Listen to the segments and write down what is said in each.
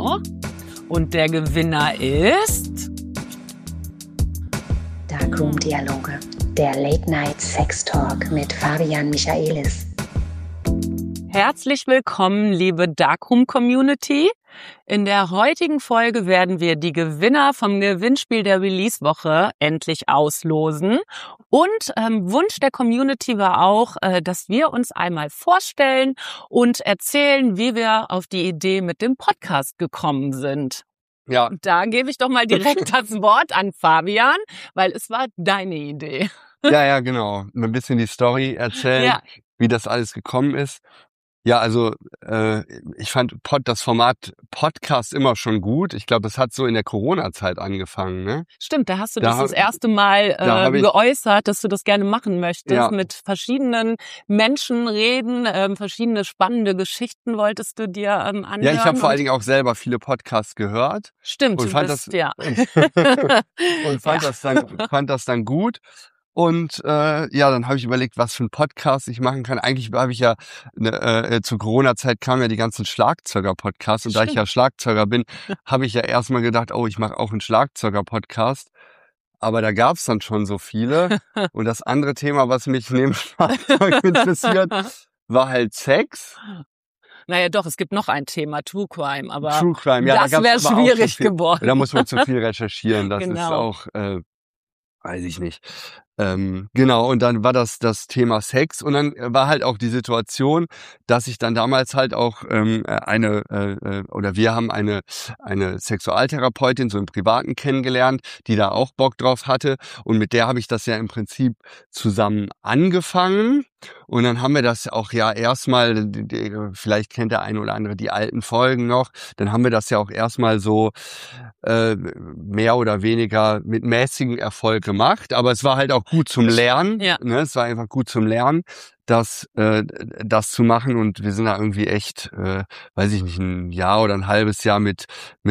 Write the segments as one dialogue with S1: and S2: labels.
S1: Genau. Und der Gewinner ist...
S2: Darkroom-Dialoge, der Late-Night-Sex-Talk mit Fabian Michaelis.
S1: Herzlich willkommen, liebe Darkroom-Community. In der heutigen Folge werden wir die Gewinner vom Gewinnspiel der Release-Woche endlich auslosen. Und Wunsch der Community war auch, dass wir uns einmal vorstellen und erzählen, wie wir auf die Idee mit dem Podcast gekommen sind.
S3: Ja.
S1: Da gebe ich doch mal direkt das Wort an Fabian, weil es war deine Idee.
S3: Ja, genau. Ein bisschen die Story erzählen, wie das alles gekommen ist. Ja, also ich fand das Format Podcast immer schon gut. Ich glaube, das hat so in der Corona-Zeit angefangen, ne?
S1: Stimmt, da hast du das erste Mal geäußert, dass du das gerne machen möchtest. Mit verschiedenen Menschen reden, verschiedene spannende Geschichten wolltest du dir anhören.
S3: Ja, ich habe vor allen Dingen auch selber viele Podcasts gehört.
S1: Stimmt,
S3: und fand das dann gut. Und dann habe ich überlegt, was für ein Podcast ich machen kann. Eigentlich habe ich ja zur Corona-Zeit kamen ja die ganzen Schlagzeuger-Podcasts. Und da ich ja Schlagzeuger bin, habe ich ja erstmal gedacht, ich mache auch einen Schlagzeuger-Podcast. Aber da gab es dann schon so viele. Und das andere Thema, was mich neben Schlagzeug interessiert, war halt Sex.
S1: Naja, doch, es gibt noch ein Thema, True Crime. Aber
S3: True Crime, ja,
S1: das wäre schwierig geworden.
S3: Da muss man zu viel recherchieren. Das ist auch... weiß ich nicht. Genau, und dann war das Thema Sex und dann war halt auch die Situation, dass ich dann damals halt auch wir haben eine Sexualtherapeutin so im Privaten kennengelernt, die da auch Bock drauf hatte und mit der habe ich das ja im Prinzip zusammen angefangen. Und dann haben wir das auch erstmal, vielleicht kennt der eine oder andere die alten Folgen noch, dann haben wir das ja auch erstmal so mehr oder weniger mit mäßigem Erfolg gemacht. Aber es war halt auch gut zum Lernen. Ja. Ne? Es war einfach gut zum Lernen, das zu machen. Und wir sind da irgendwie echt, weiß ich nicht, ein Jahr oder ein halbes Jahr mit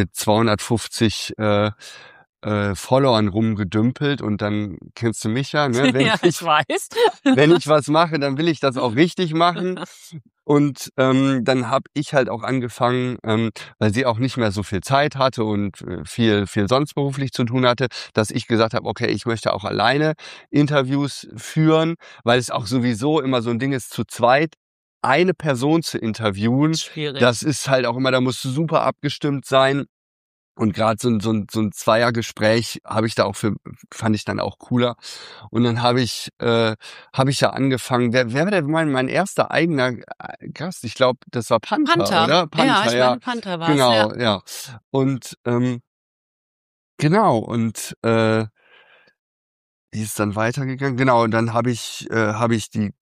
S3: 250 Followern rumgedümpelt und dann kennst du mich ja, ne?
S1: Ich weiß.
S3: Wenn ich was mache, dann will ich das auch richtig machen. Und dann habe ich halt auch angefangen, weil sie auch nicht mehr so viel Zeit hatte und viel sonst beruflich zu tun hatte, dass ich gesagt habe, okay, ich möchte auch alleine Interviews führen, weil es auch sowieso immer so ein Ding ist, zu zweit eine Person zu interviewen.
S1: Schwierig.
S3: Das ist halt auch immer, da musst du super abgestimmt sein. Und gerade so ein Zweiergespräch fand ich dann auch cooler. Und dann habe ich ja angefangen. Wer war denn mein erster eigener Gast? Ich glaube, das war Panther, oder?
S1: Panther, ja. Panther war es.
S3: Genau, ja. Und genau, und wie ist dann weitergegangen? Genau, und dann habe ich die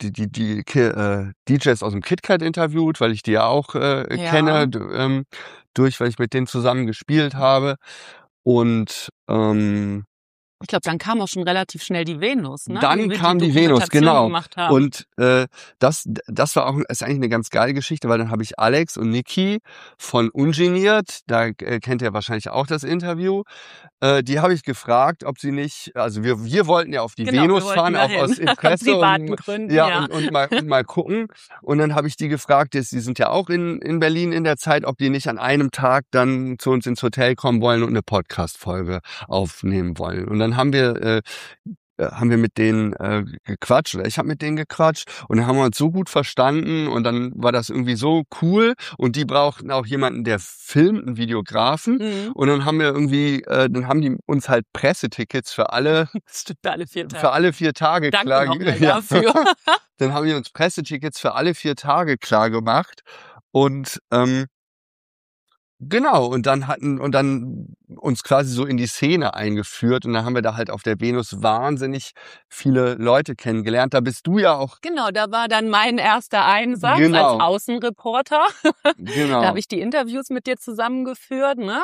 S3: DJs aus dem KitKat interviewt, weil ich die ja auch kenne, weil ich mit denen zusammen gespielt habe. Und
S1: ich glaube, dann kam auch schon relativ schnell die Venus, ne?
S3: Dann kam die Venus, genau. Und das war auch ist eigentlich eine ganz geile Geschichte, weil dann habe ich Alex und Niki von Ungeniert, da kennt ihr wahrscheinlich auch das Interview, die habe ich gefragt, ob sie nicht, also wir wollten ja auf die Venus fahren, auch aus Interesse und mal gucken. Und dann habe ich die gefragt, die sind ja auch in Berlin in der Zeit, ob die nicht an einem Tag dann zu uns ins Hotel kommen wollen und eine Podcast-Folge aufnehmen wollen. Und dann haben wir mit denen gequatscht, oder ich habe mit denen gequatscht und dann haben wir uns so gut verstanden und dann war das irgendwie so cool und die brauchten auch jemanden, der filmt, einen Videografen und dann haben wir irgendwie, dann haben die uns halt Pressetickets für alle 4 Tage klar gemacht. Dann haben die uns Pressetickets für alle 4 Tage klar gemacht und genau, und dann uns quasi so in die Szene eingeführt und dann haben wir da halt auf der Venus wahnsinnig viele Leute kennengelernt. Da bist du ja auch...
S1: Genau, da war dann mein erster Einsatz als Außenreporter.
S3: Genau.
S1: Da habe ich die Interviews mit dir zusammengeführt, ne?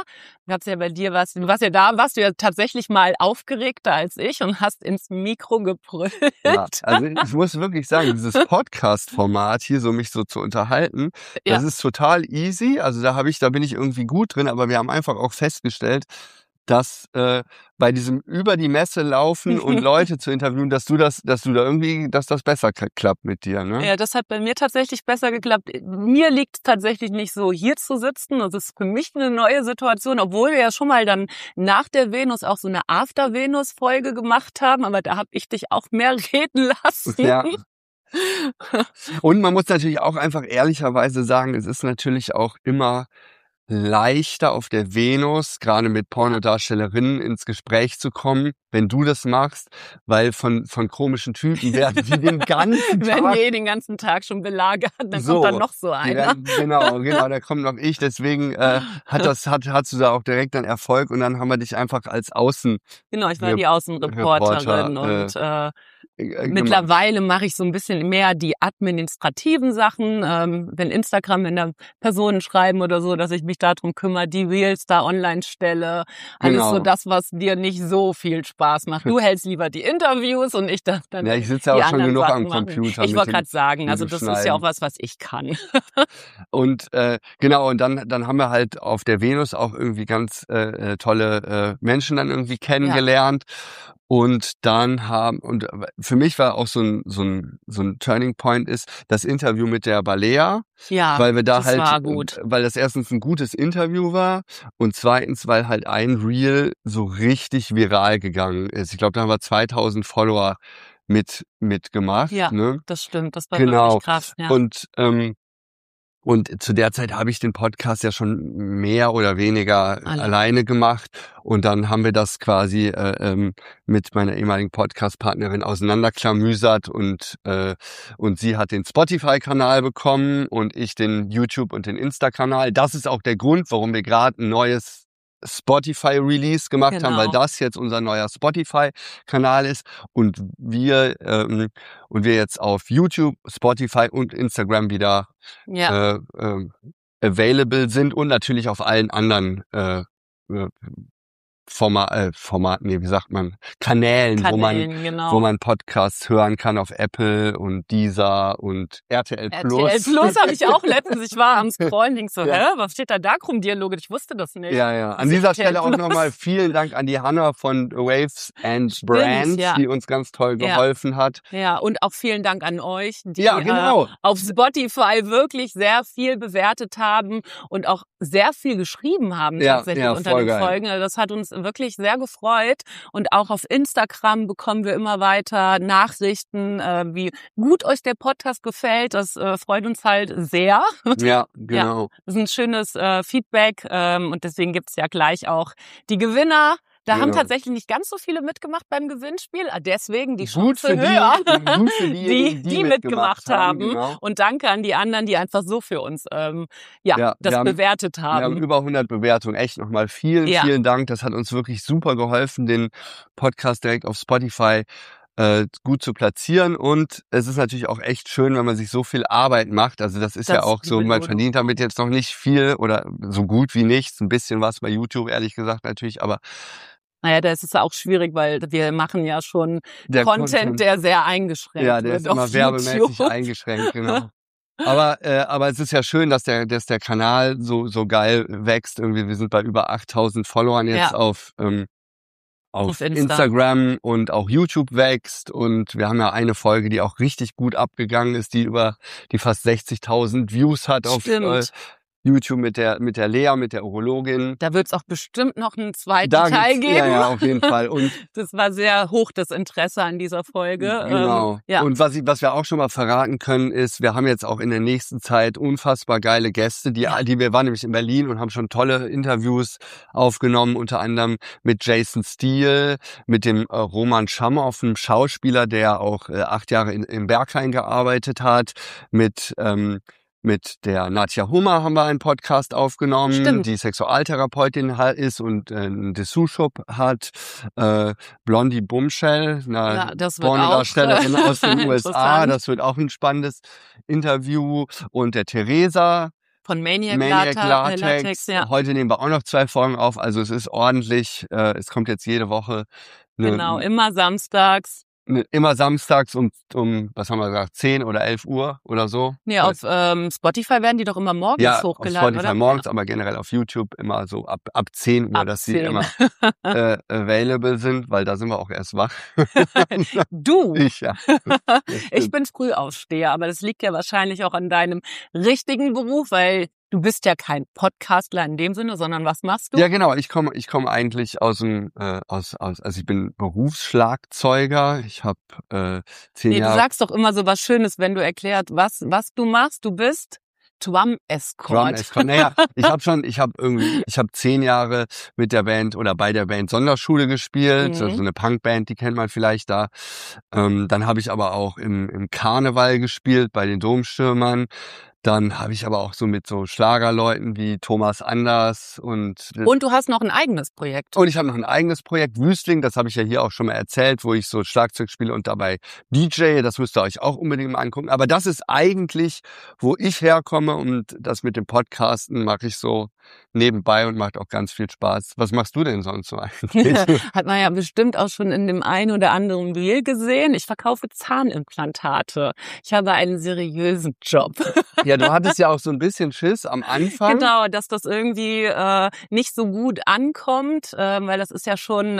S1: Du warst ja tatsächlich mal aufgeregter als ich und hast ins Mikro gebrüllt.
S3: Ja, also ich muss wirklich sagen, dieses Podcast-Format hier, so mich so zu unterhalten, das ist total easy. Also da bin ich irgendwie gut drin, aber wir haben einfach auch festgestellt, dass bei diesem über die Messe laufen und Leute zu interviewen, dass das besser klappt mit dir, ne?
S1: Ja, das hat bei mir tatsächlich besser geklappt. Mir liegt es tatsächlich nicht so, hier zu sitzen. Das ist für mich eine neue Situation, obwohl wir ja schon mal dann nach der Venus auch so eine After-Venus-Folge gemacht haben, aber da habe ich dich auch mehr reden lassen.
S3: Ja. Und man muss natürlich auch einfach ehrlicherweise sagen, es ist natürlich auch immer leichter auf der Venus, gerade mit Pornodarstellerinnen ins Gespräch zu kommen, wenn du das machst, weil von komischen Typen werden die den ganzen Tag...
S1: Wenn den ganzen Tag schon belagert, dann kommt dann noch so einer.
S3: Genau, da kommt noch ich, deswegen hast du da auch direkt dann Erfolg und dann haben wir dich einfach als Außen...
S1: Genau, ich war die Außenreporterin und mittlerweile mache ich so ein bisschen mehr die administrativen Sachen, wenn da Personen schreiben oder so, dass ich mich darum kümmere, die Reels da online stelle. Alles so das, was dir nicht so viel Spaß macht. Du hältst lieber die Interviews und ich darf dann
S3: ich sitze ja auch schon genug am Computer.
S1: Ich wollte gerade sagen, also das ist ja auch was ich kann.
S3: Und und dann haben wir halt auf der Venus auch irgendwie ganz tolle Menschen dann irgendwie kennengelernt. Ja. Und dann für mich war auch so ein Turning Point ist das Interview mit der Balea.
S1: Ja,
S3: weil wir da
S1: das war gut.
S3: Weil das erstens ein gutes Interview war und zweitens, weil halt ein Reel so richtig viral gegangen ist. Ich glaube, da haben wir 2000 Follower mitgemacht.
S1: Ja,
S3: ne?
S1: Das stimmt. Das war wirklich krass. Ja.
S3: Und zu der Zeit habe ich den Podcast ja schon mehr oder weniger alleine gemacht. Und dann haben wir das quasi mit meiner ehemaligen Podcast-Partnerin auseinanderklamüsert und sie hat den Spotify-Kanal bekommen und ich den YouTube- und den Insta-Kanal. Das ist auch der Grund, warum wir gerade ein neues Spotify-Release gemacht haben, weil das jetzt unser neuer Spotify-Kanal ist und wir jetzt auf YouTube, Spotify und Instagram wieder available sind und natürlich auf allen anderen Kanälen, wo man Podcasts hören kann auf Apple und Deezer und RTL Plus.
S1: RTL Plus habe ich auch letztens. Ich war am Scrollen, denk so, was steht da? Dacrum-Dialoge? Ich wusste das nicht.
S3: Ja. An dieser Stelle auch nochmal vielen Dank an die Hanna von Waves and Brands, die uns ganz toll geholfen hat.
S1: Ja, und auch vielen Dank an euch, die auf Spotify wirklich sehr viel bewertet haben und auch sehr viel geschrieben haben tatsächlich unter den Folgen. Also das hat uns wirklich sehr gefreut und auch auf Instagram bekommen wir immer weiter Nachrichten, wie gut euch der Podcast gefällt. Das freut uns halt sehr.
S3: Ja, genau.
S1: Ja, das ist ein schönes Feedback und deswegen gibt's ja gleich auch die Gewinner. Da haben tatsächlich nicht ganz so viele mitgemacht beim Gewinnspiel, deswegen die Chance höher, die mitgemacht haben. Genau. Und danke an die anderen, die einfach so für uns das bewertet haben.
S3: Wir haben über 100 Bewertungen. Echt nochmal vielen Dank. Das hat uns wirklich super geholfen, den Podcast direkt auf Spotify gut zu platzieren. Und es ist natürlich auch echt schön, wenn man sich so viel Arbeit macht. Also das ist ja auch so, man verdient damit jetzt noch nicht viel oder so gut wie nichts. Ein bisschen was bei YouTube, ehrlich gesagt natürlich, aber
S1: naja, da ist es auch schwierig, weil wir machen ja schon Content, der sehr eingeschränkt wird.
S3: Ja, der ist immer werbemäßig eingeschränkt, genau. Aber es ist ja schön, dass der Kanal so geil wächst. Irgendwie, wir sind bei über 8000 Followern jetzt auf Instagram und auch YouTube wächst. Und wir haben ja eine Folge, die auch richtig gut abgegangen ist, die fast 60.000 Views hat auf YouTube mit der Lea, mit der Urologin.
S1: Da wird es auch bestimmt noch einen zweiten Teil geben.
S3: Ja, auf jeden Fall. Und
S1: das war sehr hoch, das Interesse an dieser Folge.
S3: Genau. Und was wir auch schon mal verraten können, ist, wir haben jetzt auch in der nächsten Zeit unfassbar geile Gäste, wir waren nämlich in Berlin und haben schon tolle Interviews aufgenommen, unter anderem mit Jason Steele, mit dem Roman Schamhoff, einem Schauspieler, der auch 8 Jahre im Berghain gearbeitet hat, mit der Nadja Hummer haben wir einen Podcast aufgenommen, die Sexualtherapeutin ist und einen Dessous-Shop hat. Blondie Bombshell, eine Pornodarstellerin aus den USA. Das wird auch ein spannendes Interview. Und der Theresa
S1: von Maniac
S3: Latex. Ja. Heute nehmen wir auch noch 2 Folgen auf. Also es ist ordentlich. Es kommt jetzt jede Woche.
S1: Immer samstags.
S3: immer samstags um, was haben wir gesagt, 10 oder 11 Uhr oder so.
S1: Nee, auf Spotify werden die doch immer morgens hochgeladen,
S3: auf Spotify
S1: oder?
S3: morgens, aber generell auf YouTube immer so ab 10 Uhr, dass sie immer available sind, weil da sind wir auch erst wach.
S1: Du?
S3: Ja.
S1: Ich bin Frühaufsteher, aber das liegt ja wahrscheinlich auch an deinem richtigen Beruf, weil du bist ja kein Podcastler in dem Sinne, sondern was machst du?
S3: Ja, genau. Ich komme eigentlich also ich bin Berufsschlagzeuger. Ich habe 10 Jahre.
S1: Du sagst doch immer so was Schönes, wenn du erklärst, was du machst. Du bist Drum Escort.
S3: Naja, ich habe 10 Jahre mit der Band oder bei der Band Sonderschule gespielt. So eine Punkband, die kennt man vielleicht da. Dann habe ich aber auch im Karneval gespielt bei den Domstürmern. Dann habe ich aber auch so mit so Schlagerleuten wie Thomas Anders und
S1: du hast noch ein eigenes Projekt.
S3: Und ich habe noch ein eigenes Projekt, Wüstling, das habe ich ja hier auch schon mal erzählt, wo ich so Schlagzeug spiele und dabei DJ, das müsst ihr euch auch unbedingt mal angucken. Aber das ist eigentlich, wo ich herkomme, und das mit dem Podcasten mache ich so nebenbei und macht auch ganz viel Spaß. Was machst du denn sonst so eigentlich?
S1: Hat man ja bestimmt auch schon in dem einen oder anderen Reel gesehen. Ich verkaufe Zahnimplantate. Ich habe einen seriösen Job.
S3: Ja, du hattest ja auch so ein bisschen Schiss am Anfang.
S1: Genau, dass das irgendwie nicht so gut ankommt, weil das ist ja schon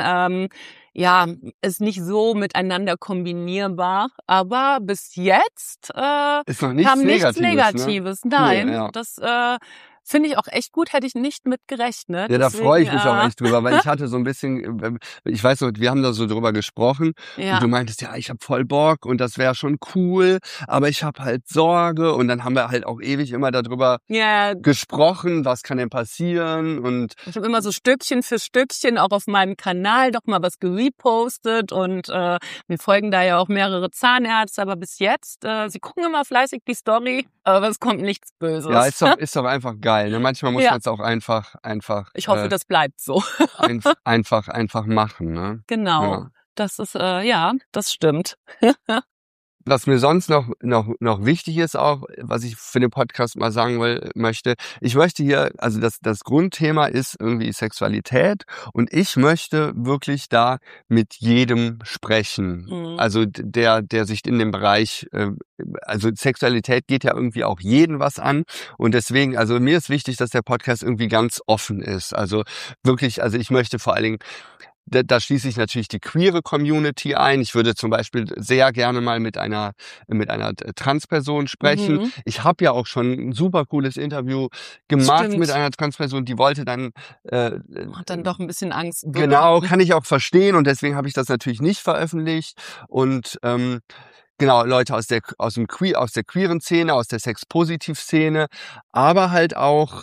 S1: ist nicht so miteinander kombinierbar. Aber bis jetzt
S3: ist noch nichts
S1: kam nichts
S3: Negatives.
S1: Ne? Nein,
S3: ja.
S1: das finde ich auch echt gut, hätte ich nicht mit gerechnet.
S3: Ja, da freue ich mich auch echt drüber, weil ich hatte so ein bisschen, ich weiß noch, wir haben da so drüber gesprochen und du meintest, ja, ich habe voll Bock und das wäre schon cool, aber ich habe halt Sorge, und dann haben wir halt auch ewig immer darüber gesprochen, was kann denn passieren, und
S1: ich habe immer so Stückchen für Stückchen auch auf meinem Kanal doch mal was gerepostet, und mir folgen da ja auch mehrere Zahnärzte, aber bis jetzt, sie gucken immer fleißig die Story, aber es kommt nichts Böses.
S3: Ja, ist doch einfach geil. Ne? Manchmal muss man es auch einfach.
S1: Ich hoffe, das bleibt so.
S3: einfach machen. Ne?
S1: Genau. Ja. Das ist das stimmt.
S3: Was mir sonst noch wichtig ist auch, was ich für den Podcast mal sagen möchte, ich möchte hier, also das Grundthema ist irgendwie Sexualität, und ich möchte wirklich da mit jedem sprechen. Also der sich in dem Bereich, also Sexualität geht ja irgendwie auch jeden was an, und deswegen, also mir ist wichtig, dass der Podcast irgendwie ganz offen ist. Also wirklich, also ich möchte vor allen Dingen, da schließe ich natürlich die queere Community ein. Ich würde zum Beispiel sehr gerne mal mit einer Transperson sprechen. Ich habe ja auch schon ein super cooles Interview gemacht mit einer Transperson, die wollte dann
S1: hat dann doch ein bisschen Angst.
S3: Genau, kann ich auch verstehen, und deswegen habe ich das natürlich nicht veröffentlicht. Und genau, Leute aus der queeren Szene, aus der Sex-Positiv-Szene, aber halt auch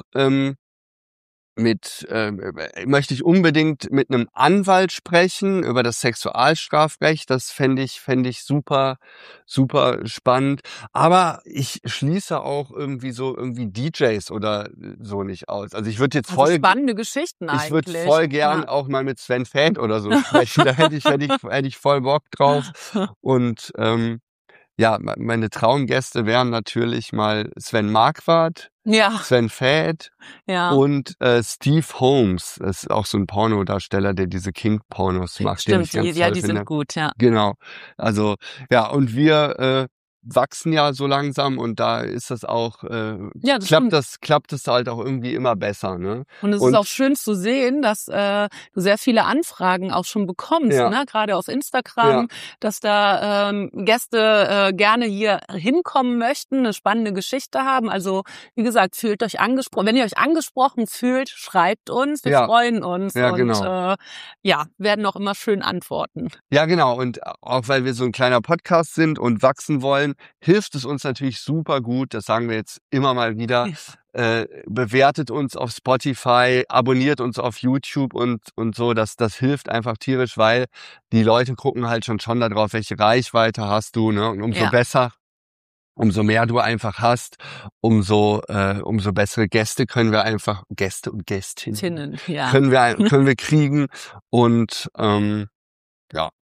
S3: möchte ich unbedingt mit einem Anwalt sprechen über das Sexualstrafrecht. Das fände ich super, super spannend. Aber ich schließe auch irgendwie DJs oder so nicht aus. Also ich würde jetzt
S1: spannende Geschichten eigentlich.
S3: Ich würde voll gern auch mal mit Sven Väth oder so sprechen. Da hätte ich voll Bock drauf. Und meine Traumgäste wären natürlich mal Sven Marquardt, Sven Väth und Steve Holmes. Das ist auch so ein Pornodarsteller, der diese Kink-Pornos macht.
S1: Stimmt, die sind gut, ja.
S3: Genau. Also, und wir wachsen ja so langsam, und da ist das auch, klappt es halt auch irgendwie immer besser, ne?
S1: Und es ist auch schön zu sehen, dass du sehr viele Anfragen auch schon bekommst, ne? Gerade auf Instagram, dass da Gäste gerne hier hinkommen möchten, eine spannende Geschichte haben. Also wie gesagt, fühlt euch angesprochen. Wenn ihr euch angesprochen fühlt, schreibt uns, wir freuen uns und werden auch immer schön antworten.
S3: Ja, genau. Und auch weil wir so ein kleiner Podcast sind und wachsen wollen, hilft es uns natürlich super gut, das sagen wir jetzt immer mal wieder, bewertet uns auf Spotify, abonniert uns auf YouTube und so, das hilft einfach tierisch, weil die Leute gucken halt schon da drauf, welche Reichweite hast du, ne? Und umso besser, umso mehr du einfach hast, umso bessere Gäste können wir einfach, Gäste und Gästinnen können wir kriegen, und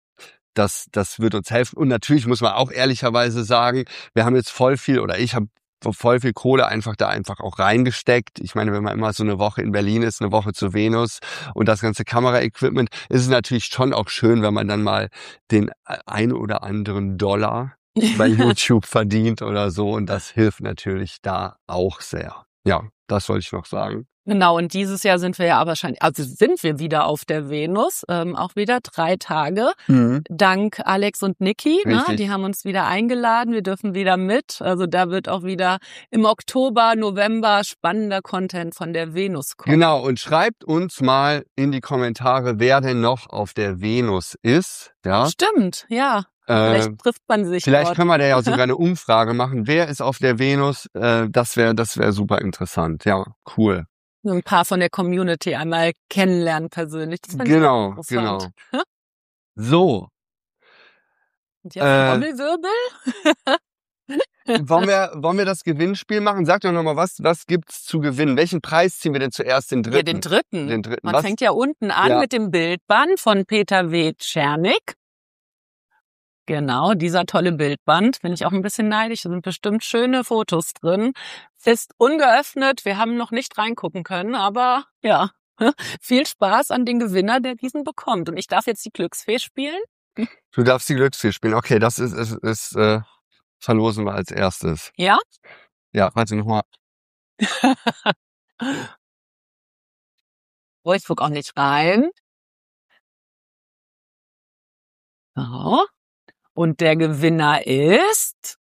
S3: das wird uns helfen. Und natürlich muss man auch ehrlicherweise sagen, wir haben jetzt voll viel, oder ich habe voll viel Kohle einfach auch reingesteckt. Ich meine, wenn man immer so eine Woche in Berlin ist, eine Woche zur Venus und das ganze Kameraequipment, ist es natürlich schon auch schön, wenn man dann mal den ein oder anderen Dollar bei YouTube verdient oder so. Und das hilft natürlich da auch sehr. Ja, das wollte ich noch sagen.
S1: Genau, und dieses Jahr sind wir ja wahrscheinlich, also sind wir wieder auf der Venus, auch wieder 3 Tage, dank Alex und Niki, ne? Die haben uns wieder eingeladen, wir dürfen wieder mit, also da wird auch wieder im Oktober, November spannender Content von der Venus kommen.
S3: Genau, und schreibt uns mal in die Kommentare, wer denn noch auf der Venus ist. Ja?
S1: Stimmt, ja. Vielleicht trifft man sich
S3: Vielleicht
S1: dort.
S3: können wir da ja sogar eine Umfrage machen, wer ist auf der Venus, das wäre super interessant, ja, cool.
S1: Ein paar von der Community einmal kennenlernen persönlich. Das
S3: genau. So.
S1: Und jetzt Trommelwirbel?
S3: Wollen wir das Gewinnspiel machen? Sag doch nochmal, was gibt's zu gewinnen? Welchen Preis ziehen wir denn zuerst? Den dritten?
S1: Ja, den dritten.
S3: Den dritten.
S1: Man fängt ja unten an mit dem Bildband von Peter W. Czernik. Genau, dieser tolle Bildband. Bin ich auch ein bisschen neidisch. Da sind bestimmt schöne Fotos drin. Ist ungeöffnet. Wir haben noch nicht reingucken können, aber ja, viel Spaß an den Gewinner, der diesen bekommt. Und ich darf jetzt die Glücksfee spielen?
S3: Du darfst die Glücksfee spielen. Okay, das verlosen wir als erstes.
S1: Ja?
S3: Ja, warte nochmal.
S1: Oh, ich guck auch nicht rein. So. Und der Gewinner ist...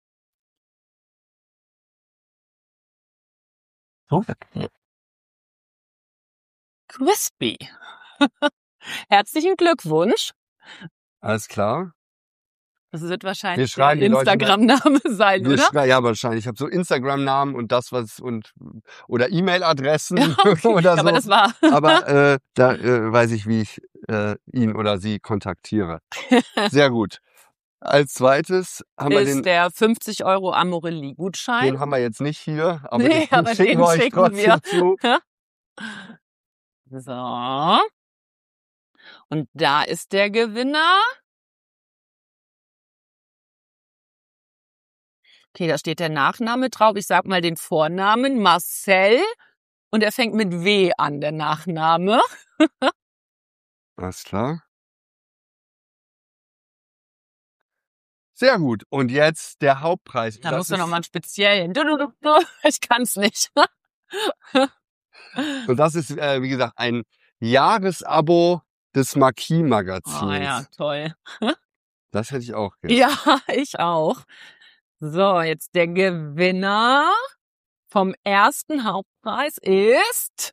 S1: Crispy. Herzlichen Glückwunsch.
S3: Alles klar.
S1: Das wird wahrscheinlich der Instagram-Name sein, oder?
S3: Ja, wahrscheinlich. Ich habe so Instagram-Namen und oder E-Mail-Adressen
S1: okay.
S3: oder so.
S1: Aber das war.
S3: Aber da weiß ich, wie ich ihn oder sie kontaktiere. Sehr gut. Als zweites haben wir den...
S1: der 50 € Amorelli-Gutschein.
S3: Den haben wir jetzt nicht hier, aber
S1: den
S3: schicken wir euch trotzdem zu.
S1: So. Und da ist der Gewinner. Okay, da steht der Nachname drauf. Ich sag mal den Vornamen. Marcel. Und er fängt mit W an, der Nachname.
S3: Alles klar. Sehr gut. Und jetzt der Hauptpreis.
S1: Da musst du nochmal einen speziellen. Ich kann's nicht.
S3: Und das ist, wie gesagt, ein Jahresabo des Marquis-Magazins.
S1: Oh ja, toll.
S3: Das hätte ich auch gerne.
S1: Ja, ich auch. So, jetzt der Gewinner vom ersten Hauptpreis ist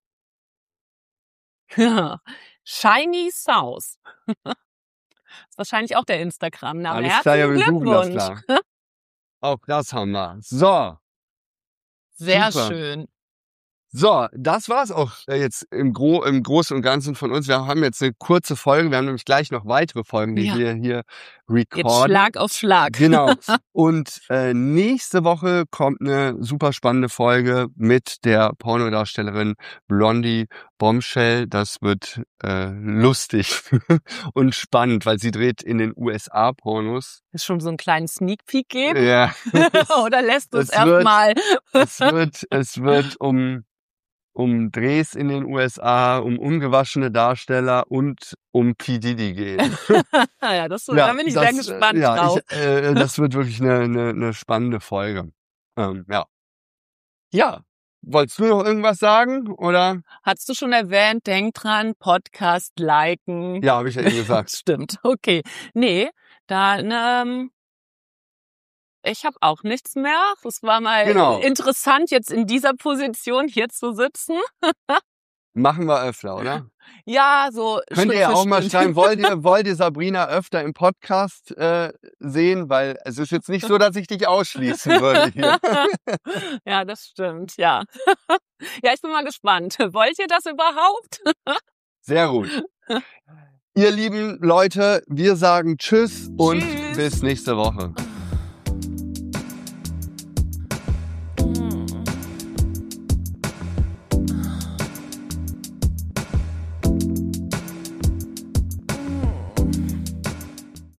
S1: Shiny South. Ist wahrscheinlich auch der Instagram-Name.
S3: Alles klar, ja, wir suchen das
S1: Glückwunsch.
S3: klar. Auch das haben wir. So.
S1: Sehr
S3: Super.
S1: schön.
S3: So, das war's auch jetzt im Großen und Ganzen von uns. Wir haben jetzt eine kurze Folge. Wir haben nämlich gleich noch weitere Folgen, die wir hier recorden.
S1: Jetzt Schlag auf Schlag.
S3: Genau. Und nächste Woche kommt eine super spannende Folge mit der Pornodarstellerin Blondie Bombshell. Das wird lustig und spannend, weil sie dreht in den USA Pornos.
S1: Ist schon so einen kleinen Sneak Peek geben?
S3: Ja.
S1: Oder lässt du es erstmal?
S3: Es wird um Drehs in den USA, um ungewaschene Darsteller und um P. Diddy gehen.
S1: Ja, da bin ich sehr gespannt drauf.
S3: Das wird wirklich eine spannende Folge. Ja, wolltest du noch irgendwas sagen, oder?
S1: Hast du schon erwähnt, denk dran, Podcast liken.
S3: Ja, habe ich ja eben gesagt.
S1: Stimmt, okay. Nee, dann... Ich habe auch nichts mehr. Es war mal interessant, jetzt in dieser Position hier zu sitzen.
S3: Machen wir öfter, oder?
S1: Ja, so.
S3: Könnt ihr auch mal schreiben, wollt ihr Sabrina öfter im Podcast sehen? Weil es ist jetzt nicht so, dass ich dich ausschließen würde hier.
S1: Ja, das stimmt, ja. Ja, ich bin mal gespannt. Wollt ihr das überhaupt?
S3: Sehr gut. Ihr lieben Leute, wir sagen Tschüss und bis nächste Woche.